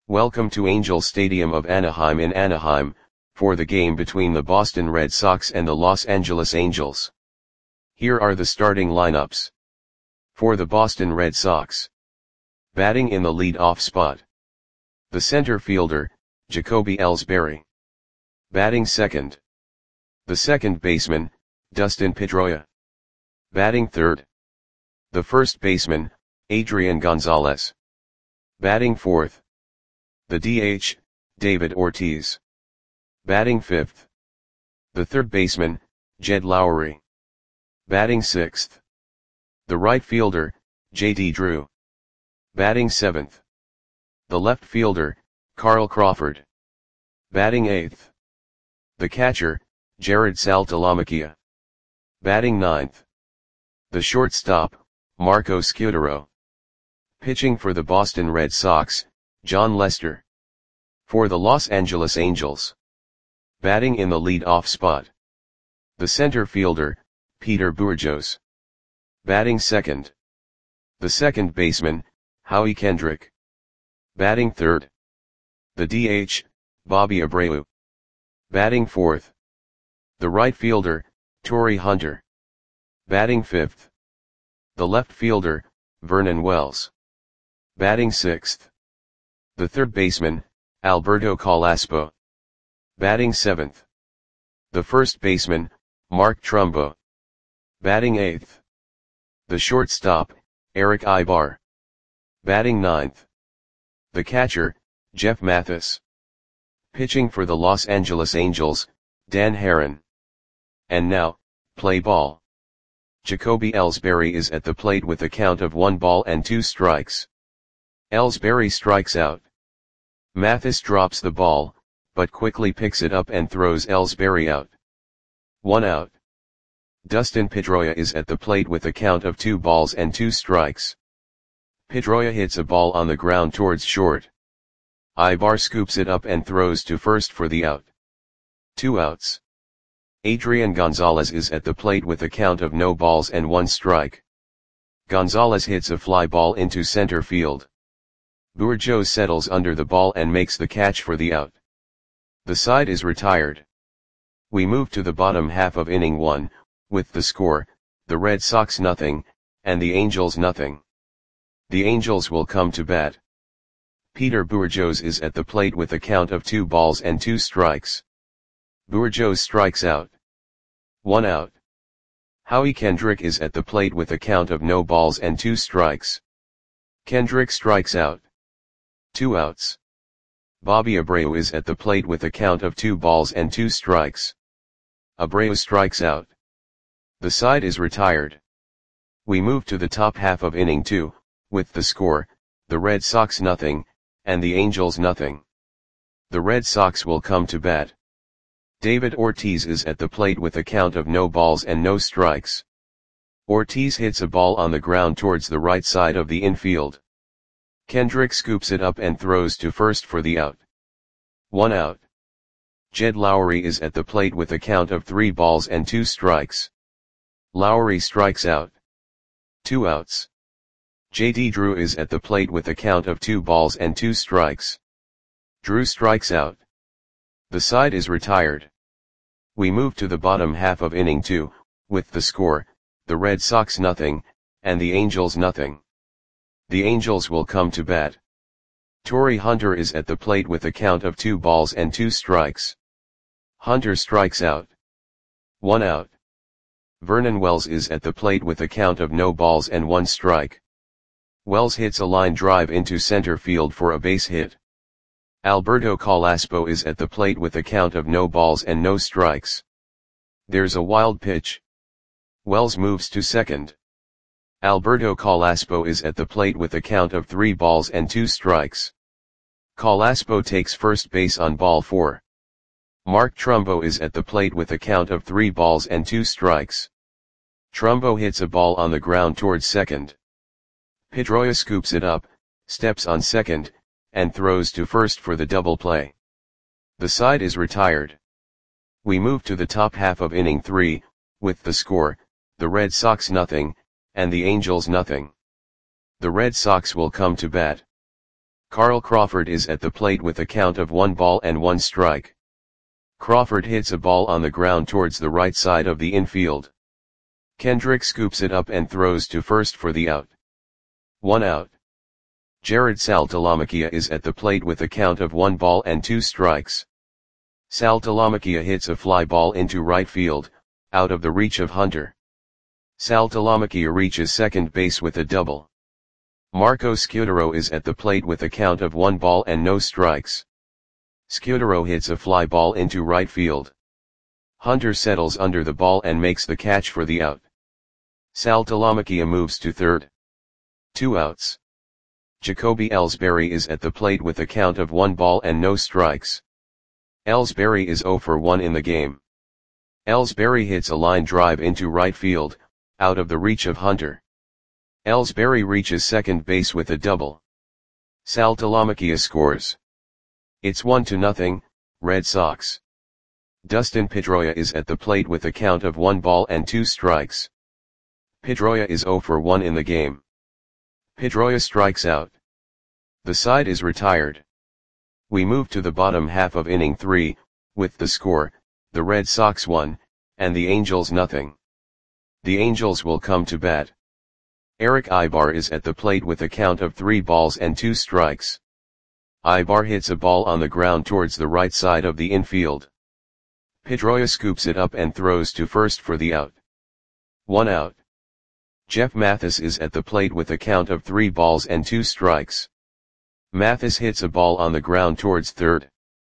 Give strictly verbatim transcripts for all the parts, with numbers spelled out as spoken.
Welcome to Angel Stadium of Anaheim in Anaheim, for the game between the Boston Red Sox and the Los Angeles Angels. Here are the starting lineups. For the Boston Red Sox. Batting in the lead-off spot. The center fielder, Jacoby Ellsbury. Batting second. The second baseman, Dustin Pedroia. Batting third. The first baseman, Adrian Gonzalez. Batting fourth. The D H, David Ortiz. Batting fifth. The third baseman, Jed Lowrie. Batting sixth. The right fielder, J D Drew. Batting seventh. The left fielder, Carl Crawford. Batting eighth. The catcher, Jared Saltalamacchia. Batting ninth. The shortstop, Marco Scutaro. Pitching for the Boston Red Sox, Jon Lester. For the Los Angeles Angels. Batting in the lead-off spot. The center fielder, Peter Bourjos. Batting second. The second baseman, Howie Kendrick. Batting third. The D H, Bobby Abreu. Batting fourth. The right fielder, Torii Hunter. Batting fifth. The left fielder, Vernon Wells. Batting sixth. The third baseman, Alberto Carrasco. Batting seventh. The first baseman, Mark Trumbo. Batting eighth. The shortstop, Eric Ibar. Batting ninth. The catcher, Jeff Mathis. Pitching for the Los Angeles Angels, Dan Haren. And now, play ball. Jacoby Ellsbury is at the plate with a count of one ball and two strikes. Ellsbury strikes out. Mathis drops the ball, but quickly picks it up and throws Ellsbury out. One out. Dustin Pedroia is at the plate with a count of two balls and two strikes. Pedroia hits a ball on the ground towards short. Ibar scoops it up and throws to first for the out. Two outs. Adrian Gonzalez is at the plate with a count of no balls and one strike. Gonzalez hits a fly ball into center field. Bourjos settles under the ball and makes the catch for the out. The side is retired. We move to the bottom half of inning one, with the score, the Red Sox nothing, and the Angels nothing. The Angels will come to bat. Peter Bourjos is at the plate with a count of two balls and two strikes. Bourjos strikes out. One out. Howie Kendrick is at the plate with a count of no balls and two strikes. Kendrick strikes out. Two outs. Bobby Abreu is at the plate with a count of two balls and two strikes. Abreu strikes out. The side is retired. We move to the top half of inning two, with the score, the Red Sox nothing, and the Angels nothing. The Red Sox will come to bat. David Ortiz is at the plate with a count of no balls and no strikes. Ortiz hits a ball on the ground towards the right side of the infield. Kendrick scoops it up and throws to first for the out. One out. Jed Lowrie is at the plate with a count of three balls and two strikes. Lowrie strikes out. Two outs. J D Drew is at the plate with a count of two balls and two strikes. Drew strikes out. The side is retired. We move to the bottom half of inning two, with the score, the Red Sox nothing, and the Angels nothing. The Angels will come to bat. Torii Hunter is at the plate with a count of two balls and two strikes. Hunter strikes out. One out. Vernon Wells is at the plate with a count of no balls and one strike. Wells hits a line drive into center field for a base hit. Alberto Carrasco is at the plate with a count of no balls and no strikes. There's a wild pitch. Wells moves to second. Alberto Carrasco is at the plate with a count of three balls and two strikes. Carrasco takes first base on ball four. Mark Trumbo is at the plate with a count of three balls and two strikes. Trumbo hits a ball on the ground towards second. Pedroia scoops it up, steps on second, and throws to first for the double play. The side is retired. We move to the top half of inning three, with the score, the Red Sox nothing, and the Angels nothing. The Red Sox will come to bat. Carl Crawford is at the plate with a count of one ball and one strike. Crawford hits a ball on the ground towards the right side of the infield. Kendrick scoops it up and throws to first for the out. One out. Jared Saltalamacchia is at the plate with a count of one ball and two strikes. Saltalamacchia hits a fly ball into right field, out of the reach of Hunter. Saltalamacchia reaches second base with a double. Marco Scudero is at the plate with a count of one ball and no strikes. Scudero hits a fly ball into right field. Hunter settles under the ball and makes the catch for the out. Saltalamacchia moves to third. Two outs. Jacoby Ellsbury is at the plate with a count of one ball and no strikes. Ellsbury is zero for one in the game. Ellsbury hits a line drive into right field, out of the reach of Hunter. Ellsbury reaches second base with a double. Saltalamacchia scores. It's one to nothing, Red Sox. Dustin Pedroia is at the plate with a count of one ball and two strikes. Pedroia is zero for one in the game. Pedroia strikes out. The side is retired. We move to the bottom half of inning three, with the score, the Red Sox one, and the Angels nothing. The Angels will come to bat. Eric Ibar is at the plate with a count of three balls and two strikes. Ibar hits a ball on the ground towards the right side of the infield. Pedroia scoops it up and throws to first for the out. One out. Jeff Mathis is at the plate with a count of three balls and two strikes. Mathis hits a ball on the ground towards third.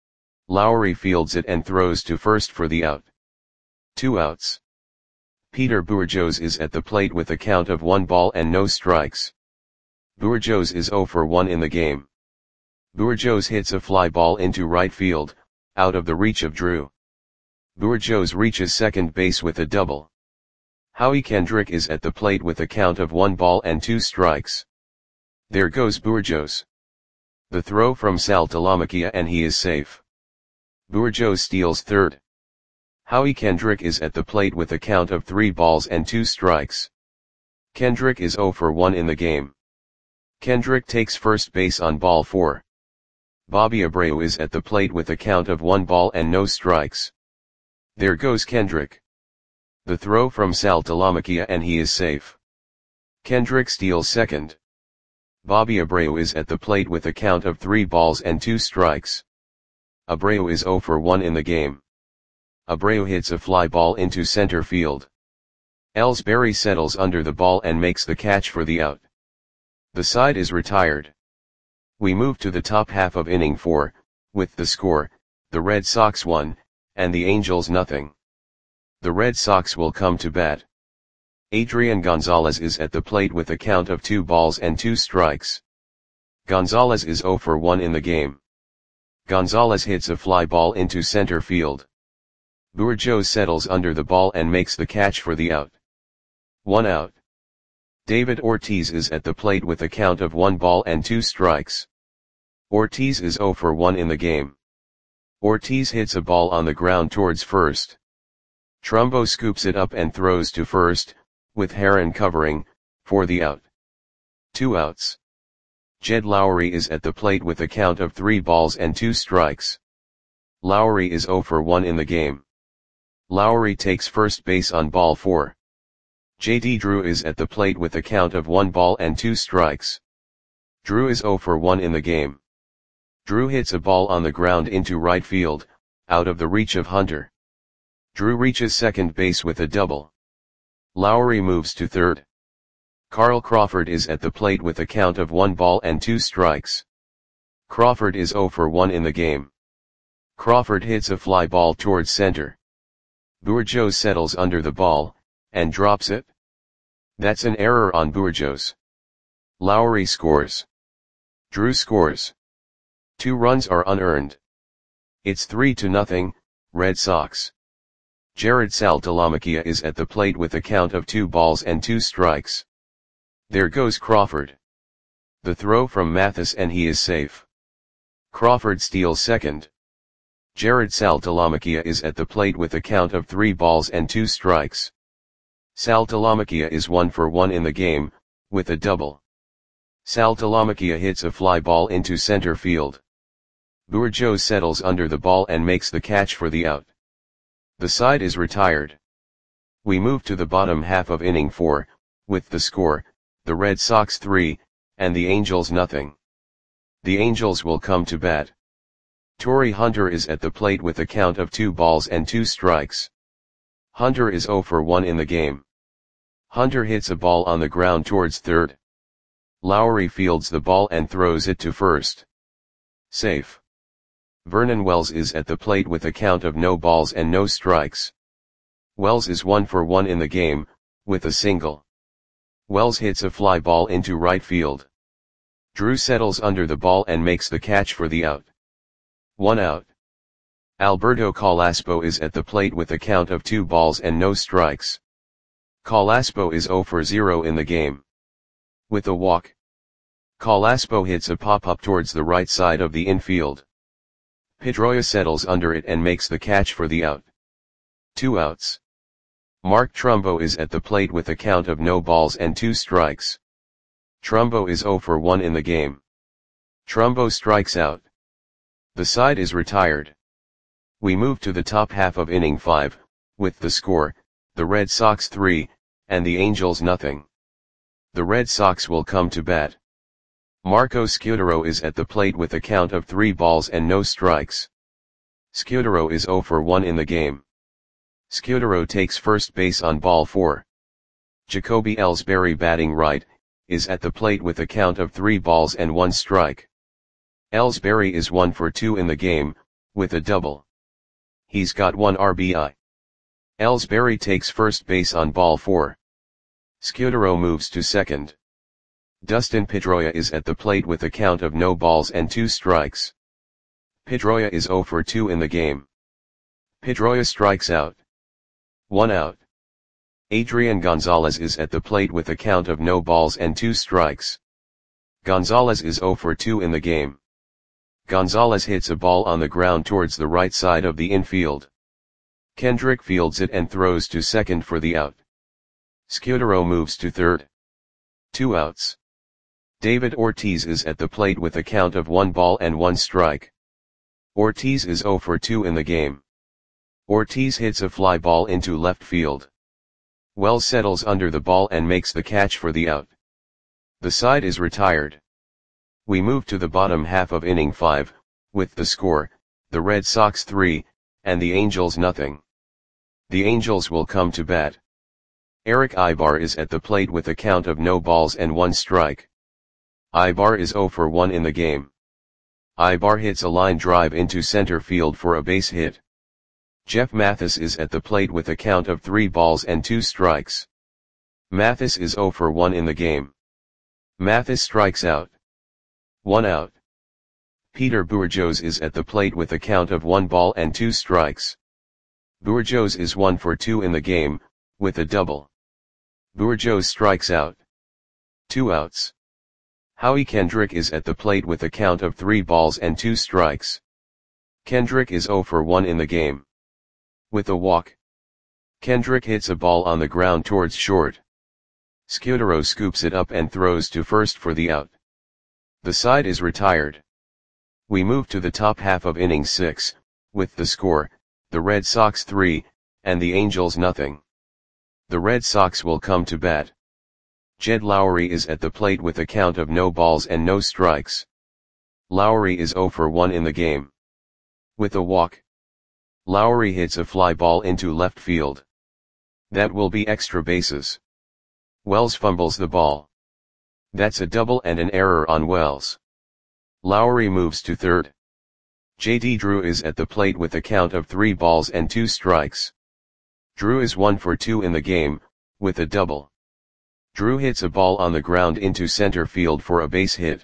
Lowry fields it and throws to first for the out. Two outs. Peter Bourjos is at the plate with a count of one ball and no strikes. Bourjos is zero for one in the game. Bourjos hits a fly ball into right field, out of the reach of Drew. Bourjos reaches second base with a double. Howie Kendrick is at the plate with a count of one ball and two strikes. There goes Bourjos. The throw from Saltalamacchia and he is safe. Bourjos steals third. Howie Kendrick is at the plate with a count of three balls and two strikes. Kendrick is zero for one in the game. Kendrick takes first base on ball four. Bobby Abreu is at the plate with a count of one ball and no strikes. There goes Kendrick. The throw from Saltalamacchia and he is safe. Kendrick steals second. Bobby Abreu is at the plate with a count of three balls and two strikes. Abreu is zero for one in the game. Abreu hits a fly ball into center field. Ellsbury settles under the ball and makes the catch for the out. The side is retired. We move to the top half of inning four, with the score, the Red Sox one, and the Angels nothing. The Red Sox will come to bat. Adrian Gonzalez is at the plate with a count of two balls and two strikes. Gonzalez is zero for one in the game. Gonzalez hits a fly ball into center field. Bourjos settles under the ball and makes the catch for the out. One out. David Ortiz is at the plate with a count of one ball and two strikes. Ortiz is zero for one in the game. Ortiz hits a ball on the ground towards first. Trumbo scoops it up and throws to first, with Heron covering, for the out. Two outs. Jed Lowry is at the plate with a count of three balls and two strikes. Lowry is zero for one in the game. Lowry takes first base on ball four. J D Drew is at the plate with a count of one ball and two strikes. Drew is zero for one in the game. Drew hits a ball on the ground into right field, out of the reach of Hunter. Drew reaches second base with a double. Lowry moves to third. Carl Crawford is at the plate with a count of one ball and two strikes. Crawford is zero for one in the game. Crawford hits a fly ball towards center. Bourjos settles under the ball, and drops it. That's an error on Bourjos. Lowry scores. Drew scores. Two runs are unearned. It's three to nothing, Red Sox. Jared Saltalamacchia is at the plate with a count of two balls and two strikes. There goes Crawford. The throw from Mathis and he is safe. Crawford steals second. Jared Saltalamacchia is at the plate with a count of three balls and two strikes. Saltalamacchia is one for one in the game, with a double. Saltalamacchia hits a fly ball into center field. Bourgeois settles under the ball and makes the catch for the out. The side is retired. We move to the bottom half of inning four, with the score, the Red Sox three, and the Angels nothing. The Angels will come to bat. Torii Hunter is at the plate with a count of two balls and two strikes. Hunter is zero for one in the game. Hunter hits a ball on the ground towards third. Lowry fields the ball and throws it to first. Safe. Vernon Wells is at the plate with a count of no balls and no strikes. Wells is one for one in the game, with a single. Wells hits a fly ball into right field. Drew settles under the ball and makes the catch for the out. One out. Alberto Calaspo is at the plate with a count of two balls and no strikes. Calaspo is zero for zero in the game. With a walk. Calaspo hits a pop-up towards the right side of the infield. Pedroia settles under it and makes the catch for the out. Two outs. Mark Trumbo is at the plate with a count of no balls and two strikes. Trumbo is zero for one in the game. Trumbo strikes out. The side is retired. We move to the top half of inning five, with the score, the Red Sox three, and the Angels nothing. The Red Sox will come to bat. Marco Scutaro is at the plate with a count of three balls and no strikes. Scutaro is zero for one in the game. Scutaro takes first base on ball four. Jacoby Ellsbury, batting right, is at the plate with a count of three balls and one strike. Ellsbury is one for two in the game, with a double. He's got one R B I. Ellsbury takes first base on ball four. Scutaro moves to second. Dustin Pedroia is at the plate with a count of no balls and two strikes. Pedroia is zero for two in the game. Pedroia strikes out. One out. Adrian Gonzalez is at the plate with a count of no balls and two strikes. Gonzalez is zero for two in the game. Gonzalez hits a ball on the ground towards the right side of the infield. Kendrick fields it and throws to second for the out. Scutaro moves to third. Two outs. David Ortiz is at the plate with a count of one ball and one strike. Ortiz is zero for two in the game. Ortiz hits a fly ball into left field. Wells settles under the ball and makes the catch for the out. The side is retired. We move to the bottom half of inning five, with the score, the Red Sox three, and the Angels nothing. The Angels will come to bat. Eric Ibar is at the plate with a count of no balls and one strike. Ibar is zero for one in the game. Ibar hits a line drive into center field for a base hit. Jeff Mathis is at the plate with a count of three balls and two strikes. Mathis is zero for one in the game. Mathis strikes out. One out. Peter Bourgeois is at the plate with a count of one ball and two strikes. Bourgeois is one for two in the game, with a double. Bourgeois strikes out. Two outs. Howie Kendrick is at the plate with a count of three balls and two strikes. Kendrick is zero for one in the game. With a walk. Kendrick hits a ball on the ground towards short. Scutaro scoops it up and throws to first for the out. The side is retired. We move to the top half of inning six, with the score, the Red Sox three, and the Angels nothing. The Red Sox will come to bat. Jed Lowry is at the plate with a count of no balls and no strikes. Lowry is zero for one in the game. With a walk. Lowry hits a fly ball into left field. That will be extra bases. Wells fumbles the ball. That's a double and an error on Wells. Lowry moves to third. J D Drew is at the plate with a count of three balls and two strikes. Drew is one for two in the game, with a double. Drew hits a ball on the ground into center field for a base hit.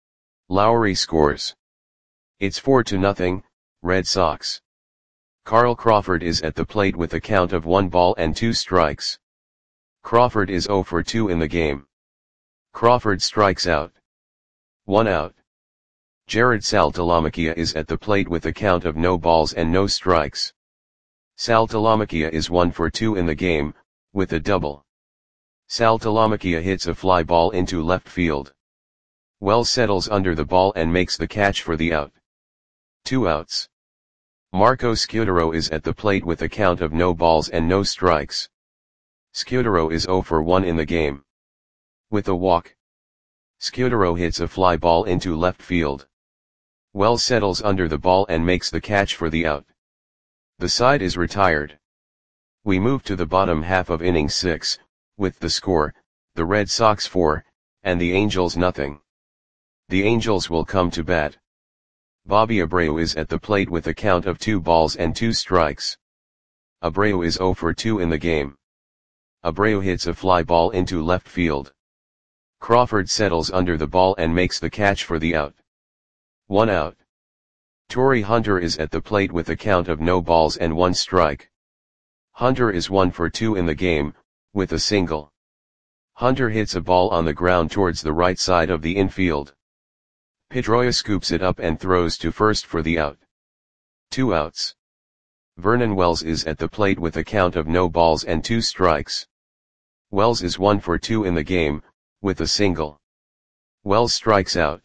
Lowry scores. It's four to nothing, Red Sox. Carl Crawford is at the plate with a count of one ball and two strikes. Crawford is zero for two in the game. Crawford strikes out. One out. Jared Saltalamacchia is at the plate with a count of no balls and no strikes. Saltalamacchia is one for two in the game, with a double. Saltalamacchia hits a fly ball into left field. Wells settles under the ball and makes the catch for the out. Two outs. Marco Scudero is at the plate with a count of no balls and no strikes. Scudero is zero for one in the game. With a walk, Scudero hits a fly ball into left field. Wells settles under the ball and makes the catch for the out. The side is retired. We move to the bottom half of inning six, with the score, the Red Sox four, and the Angels nothing. The Angels will come to bat. Bobby Abreu is at the plate with a count of two balls and two strikes. Abreu is zero for two in the game. Abreu hits a fly ball into left field. Crawford settles under the ball and makes the catch for the out. One out. Torrey Hunter is at the plate with a count of no balls and one strike. Hunter is one for two in the game, with a single. Hunter hits a ball on the ground towards the right side of the infield. Pedroia scoops it up and throws to first for the out. Two outs. Vernon Wells is at the plate with a count of no balls and two strikes. Wells is one for two in the game, with a single. Wells strikes out.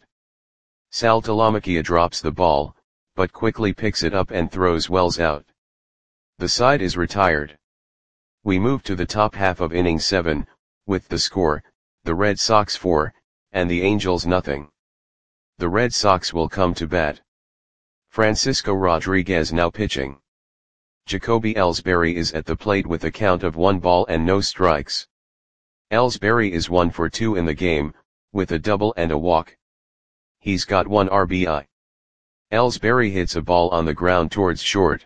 Sal Talamacchia drops the ball, but quickly picks it up and throws Wells out. The side is retired. We move to the top half of inning seven, with the score, the Red Sox four, and the Angels nothing. The Red Sox will come to bat. Francisco Rodriguez now pitching. Jacoby Ellsbury is at the plate with a count of one ball and no strikes. Ellsbury is one for two in the game, with a double and a walk. He's got one R B I. Ellsbury hits a ball on the ground towards short.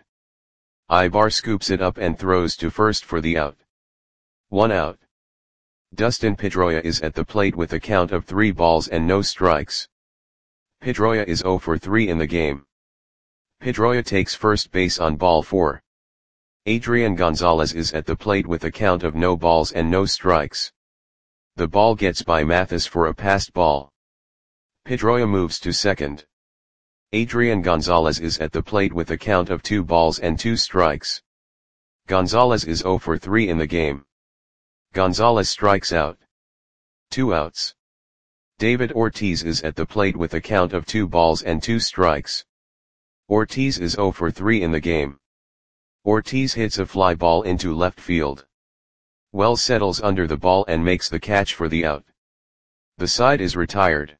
Ibar scoops it up and throws to first for the out. One out. Dustin Pedroia is at the plate with a count of three balls and no strikes. Pedroia is zero for three in the game. Pedroia takes first base on ball four. Adrian Gonzalez is at the plate with a count of no balls and no strikes. The ball gets by Mathis for a passed ball. Pedroia moves to second. Adrian Gonzalez is at the plate with a count of two balls and two strikes. Gonzalez is zero for three in the game. Gonzalez strikes out. Two outs. David Ortiz is at the plate with a count of two balls and two strikes. Ortiz is zero for three in the game. Ortiz hits a fly ball into left field. Wells settles under the ball and makes the catch for the out. The side is retired.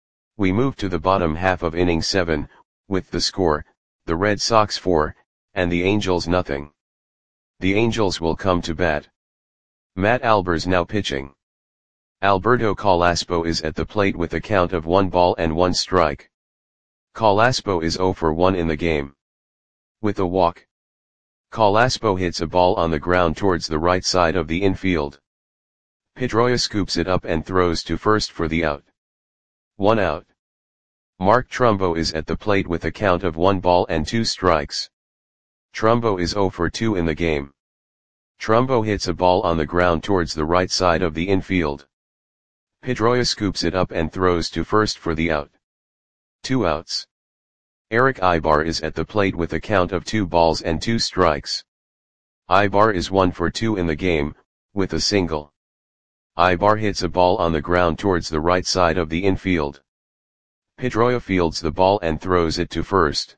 We move to the bottom half of inning seven, with the score, the Red Sox four, and the Angels nothing. The Angels will come to bat. Matt Albers now pitching. Alberto Calaspo is at the plate with a count of one ball and one strike. Calaspo is zero for one in the game. With a walk, Calaspo hits a ball on the ground towards the right side of the infield. Pedroia scoops it up and throws to first for the out. One out. Mark Trumbo is at the plate with a count of one ball and two strikes. Trumbo is zero for two in the game. Trumbo hits a ball on the ground towards the right side of the infield. Pedroia scoops it up and throws to first for the out. Two outs. Eric Ibar is at the plate with a count of two balls and two strikes. Ibar is one for two in the game, with a single. Ibar hits a ball on the ground towards the right side of the infield. Pedroia fields the ball and throws it to first.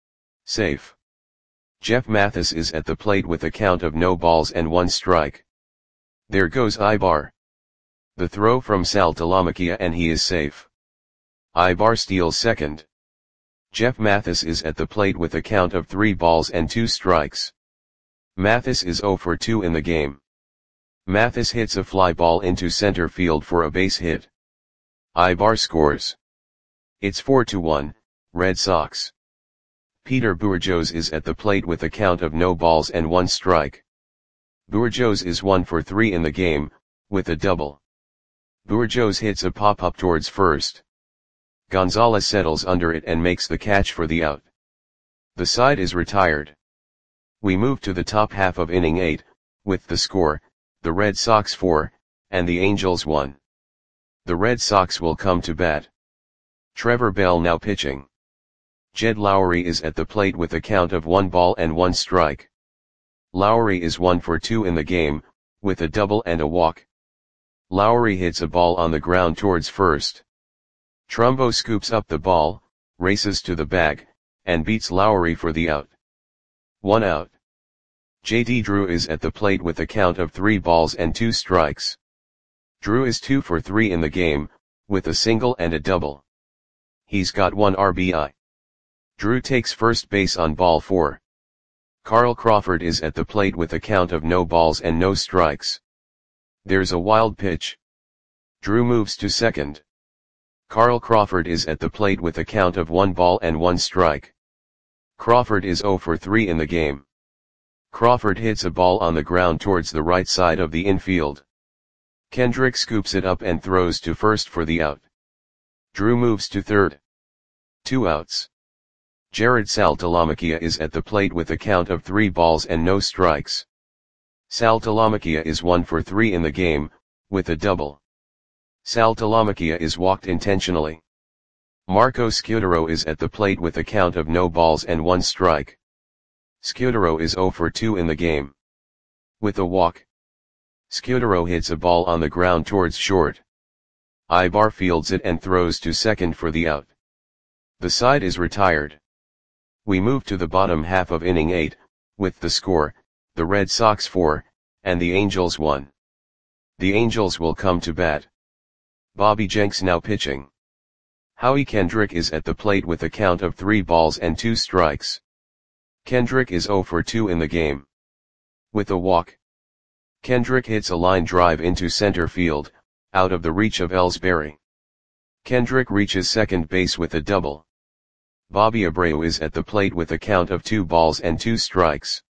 Safe. Jeff Mathis is at the plate with a count of no balls and one strike. There goes Ibar. The throw from Sal Talamacchia and he is safe. Ibar steals second. Jeff Mathis is at the plate with a count of three balls and two strikes. Mathis is zero for two in the game. Mathis hits a fly ball into center field for a base hit. Ibar scores. It's four to one, Red Sox. Peter Bourjos is at the plate with a count of no balls and one strike. Bourjos is one for three in the game, with a double. Bourjos hits a pop-up towards first. Gonzalez settles under it and makes the catch for the out. The side is retired. We move to the top half of inning eight, with the score, the Red Sox four, and the Angels one. The Red Sox will come to bat. Trevor Bell now pitching. Jed Lowry is at the plate with a count of one ball and one strike. Lowry is one for two in the game, with a double and a walk. Lowry hits a ball on the ground towards first. Trumbo scoops up the ball, races to the bag, and beats Lowry for the out. One out. J D Drew is at the plate with a count of three balls and two strikes. Drew is two for three in the game, with a single and a double. He's got one R B I. Drew takes first base on ball four. Carl Crawford is at the plate with a count of no balls and no strikes. There's a wild pitch. Drew moves to second. Carl Crawford is at the plate with a count of one ball and one strike. Crawford is zero for three in the game. Crawford hits a ball on the ground towards the right side of the infield. Kendrick scoops it up and throws to first for the out. Drew moves to third. Two outs. Jared Saltalamacchia is at the plate with a count of three balls and no strikes. Saltalamacchia is one for three in the game, with a double. Saltalamacchia is walked intentionally. Marco Scudero is at the plate with a count of no balls and one strike. Scudero is zero for two in the game. With a walk. Scudero hits a ball on the ground towards short. Ibar fields it and throws to second for the out. The side is retired. We move to the bottom half of inning eight, with the score, the Red Sox four, and the Angels one. The Angels will come to bat. Bobby Jenks now pitching. Howie Kendrick is at the plate with a count of three balls and two strikes. Kendrick is zero for two in the game. With a walk. Kendrick hits a line drive into center field, out of the reach of Ellsbury. Kendrick reaches second base with a double. Bobby Abreu is at the plate with a count of two balls and two strikes.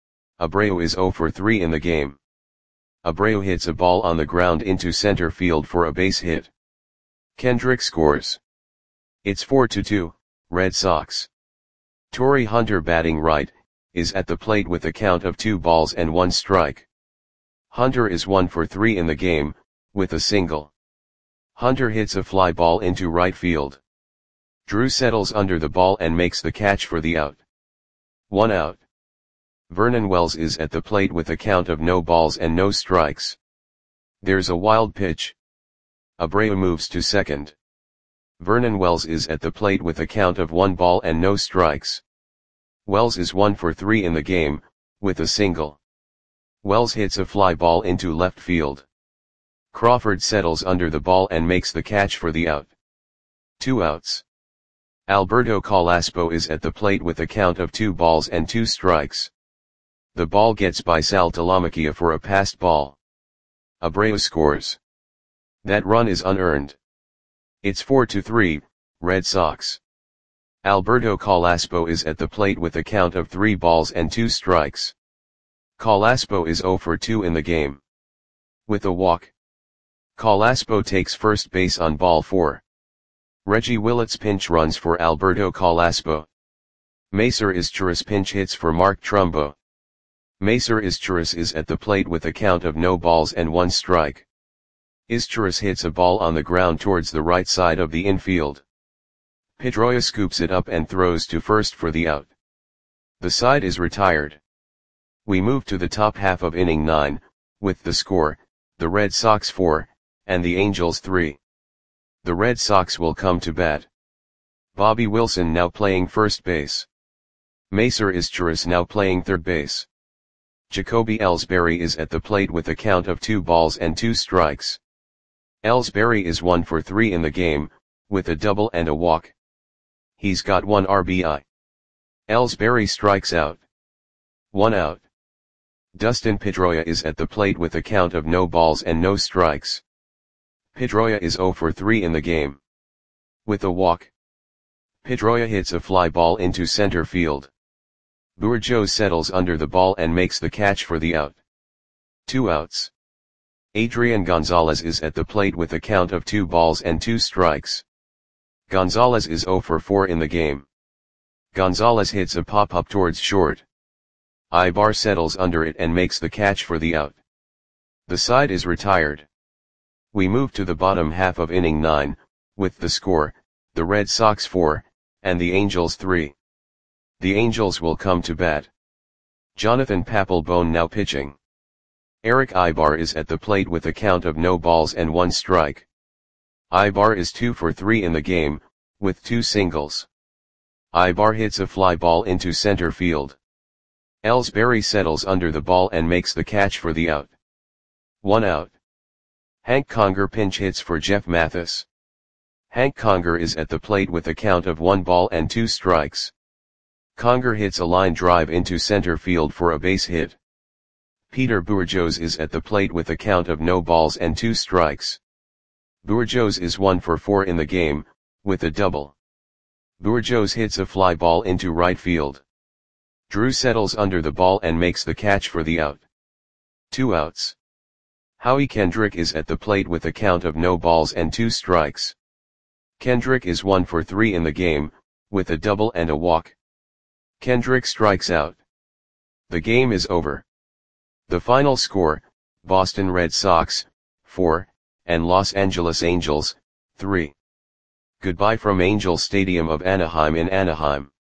Abreu is zero for three in the game. Abreu hits a ball on the ground into center field for a base hit. Kendrick scores. It's four to two, Red Sox. Torrey Hunter batting right, is at the plate with a count of two balls and one strike. Hunter is one for three in the game, with a single. Hunter hits a fly ball into right field. Drew settles under the ball and makes the catch for the out. One out. Vernon Wells is at the plate with a count of no balls and no strikes. There's a wild pitch. Abreu moves to second. Vernon Wells is at the plate with a count of one ball and no strikes. Wells is one for three in the game, with a single. Wells hits a fly ball into left field. Crawford settles under the ball and makes the catch for the out. Two outs. Alberto Calaspo is at the plate with a count of two balls and two strikes. The ball gets by Saltalamacchia for a passed ball. Abreu scores. That run is unearned. It's four to three, Red Sox. Alberto Calaspo is at the plate with a count of three balls and two strikes. Calaspo is zero for two in the game. With a walk. Calaspo takes first base on ball four. Reggie Willits pinch runs for Alberto Calaspo. Macer Izturis pinch hits for Mark Trumbo. Macer Izturis is at the plate with a count of no balls and one strike. Izturis hits a ball on the ground towards the right side of the infield. Pedroia scoops it up and throws to first for the out. The side is retired. We move to the top half of inning nine, with the score, the Red Sox four, and the Angels three. The Red Sox will come to bat. Bobby Wilson now playing first base. Macer Izturis now playing third base. Jacoby Ellsbury is at the plate with a count of two balls and two strikes. Ellsbury is one for three in the game, with a double and a walk. He's got one R B I. Ellsbury strikes out. One out. Dustin Pedroia is at the plate with a count of no balls and no strikes. Pedroia is zero for three in the game. With a walk. Pedroia hits a fly ball into center field. Bourgeau settles under the ball and makes the catch for the out. Two outs. Adrian Gonzalez is at the plate with a count of two balls and two strikes. Gonzalez is zero for four in the game. Gonzalez hits a pop-up towards short. Ibar settles under it and makes the catch for the out. The side is retired. We move to the bottom half of inning nine, with the score, the Red Sox four, and the Angels three. The Angels will come to bat. Jonathan Papelbon now pitching. Eric Ibar is at the plate with a count of no balls and one strike. Ibar is two for three in the game, with two singles. Ibar hits a fly ball into center field. Ellsbury settles under the ball and makes the catch for the out. One out. Hank Conger pinch hits for Jeff Mathis. Hank Conger is at the plate with a count of one ball and two strikes. Conger hits a line drive into center field for a base hit. Peter Bourjos is at the plate with a count of no balls and two strikes. Bourjos is one for four in the game, with a double. Bourjos hits a fly ball into right field. Drew settles under the ball and makes the catch for the out. Two outs. Howie Kendrick is at the plate with a count of no balls and two strikes. Kendrick is one for three in the game, with a double and a walk. Kendrick strikes out. The game is over. The final score, Boston Red Sox, four, and Los Angeles Angels, three. Goodbye from Angel Stadium of Anaheim in Anaheim.